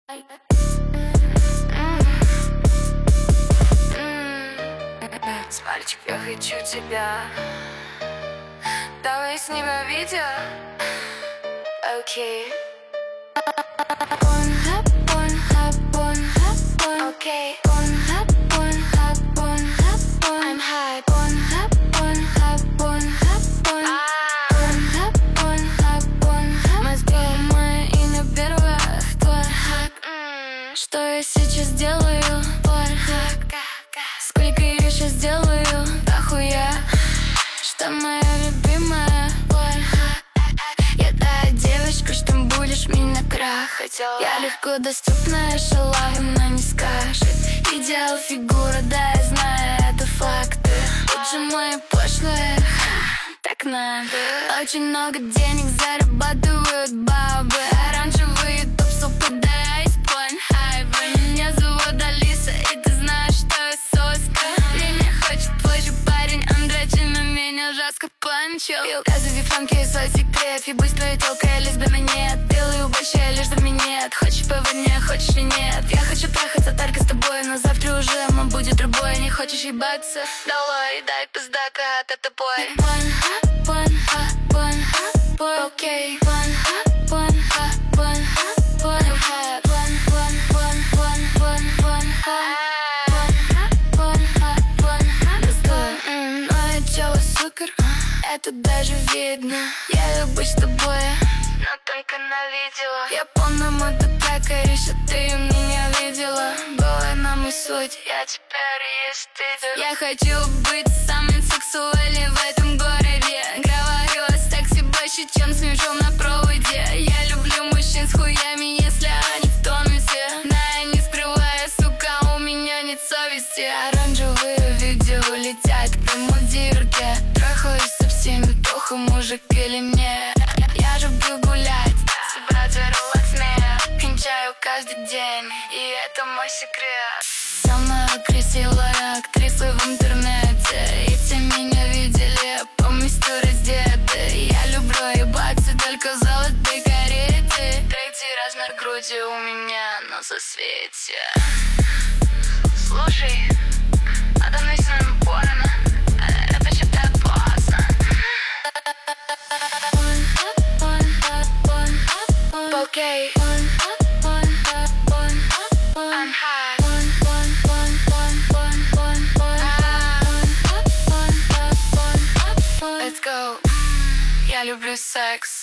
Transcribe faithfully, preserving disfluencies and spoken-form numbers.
Мальчик, я хочу тебя. Давай снимем видео. Окей. Pornhub, Pornhub, Pornhub, Pornhub. Окей. Pornhub, Pornhub, Pornhub, Pornhub. I'm high. Pornhub, Pornhub, Pornhub, Pornhub. Pornhub, Pornhub, Pornhub. Москва, мое имя первое. Твой хак. Что я сейчас делаю? Pornhub. Сколько я сейчас делаю? Дохуя. Что моя любимая? Pornhub. Я та девочка, что будешь меня крахать. Я легко доступная, шалавина не скажет. Идеал фигура, да, я знаю, это факты. Тут же мои пошлые, так надо. Очень много денег зарабатывают бабы. Оранжевый ютуб, супер, да, я из Pornhub. Меня зовут Алиса, и ты знаешь, что я соска. Меня хочет твой же парень, он дрочит на меня жестко панчил. Газовые фанки и свой секрет. И будь твоей телкой, лишь бы меня нет. Белый убойщик, лишь бы меня нет. Хочешь по воде, хочешь и нет. Я хочу трахаться только с тобой, но завтра уже он будет другой. Не хочешь ебаться? Давай, дай пиздака, это тупой. Pornhub, Pornhub, Pornhub, Pornhub. Окей. Pornhub, Pornhub, Pornhub, Pornhub. Pornhub, Pornhub, Pornhub, Pornhub. Мое тело супер, это даже видно. Я люблю с тобой, но только на видео. Я помню мой трек, Ариша, ты меня видела. Голая нам и суть, я теперь есть ты. Я хочу быть самым сексуальным в этом городе. Говорю о сексе больше, чем с мужем на проводе. Я люблю мужчин с хуями, если они в тонусе. Да, я не скрываю, сука, у меня нет совести. Оранжевые видео летят к мудирке. Трахаюсь со всеми, похуй, мужик или мне. Я люблю гулять, собраться релаксмент. Кончаю каждый день, и это мой секрет. Самая красивая актриса в интернете. И все меня видели полностью раздеты. Я люблю ебаться только в золотой карете. Третий размер груди у меня на сосвете. Слушай, надо мной снимем порно. Это считаю классно. Окей. I'm high. Let's go. Я люблю секс.